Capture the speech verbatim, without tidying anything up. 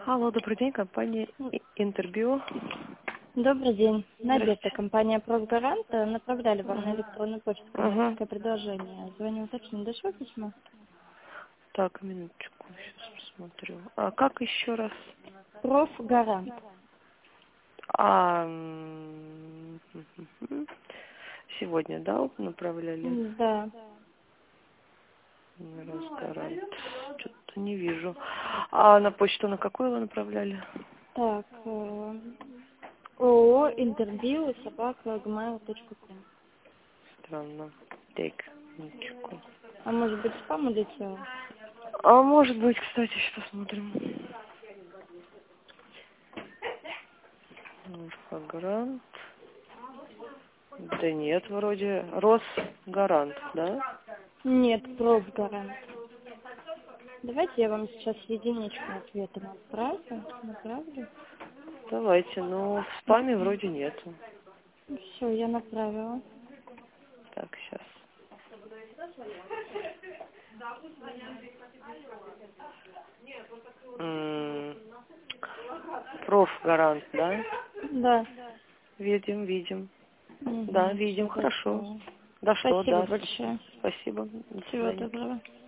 Алло, добрый день, компания И- Интербио. Добрый день. Надежда, Здрасте. компания «Профгарант». Направляли вам на электронную почту Ага. коммерческое предложение. Звоню уточнить, дошло письмо? Так, минуточку, сейчас посмотрю. А как еще раз? «Профгарант». А, м, сегодня, да, направляли? М, Да. Росгарант. Что-то не вижу. А на почту на какую вы направляли? Так, э, ООО «Интербио» собака gmail точка ком. Странно. Так, минуточку. А может быть, спам улетел? А может быть, кстати, сейчас посмотрим. Росгарант. Да нет, вроде. Росгарант, да? Нет, «Профгарант». Давайте я вам сейчас единичку ответом отправлю. Направлю. Давайте, ну в спаме вроде нету. Все, я направила. Так, сейчас. Профгарант, да? Да. Видим, видим. Да, Угу, видим, все хорошо. дошло. Дошло, Спасибо да. большое. Спасибо. До Всего свидания. доброго.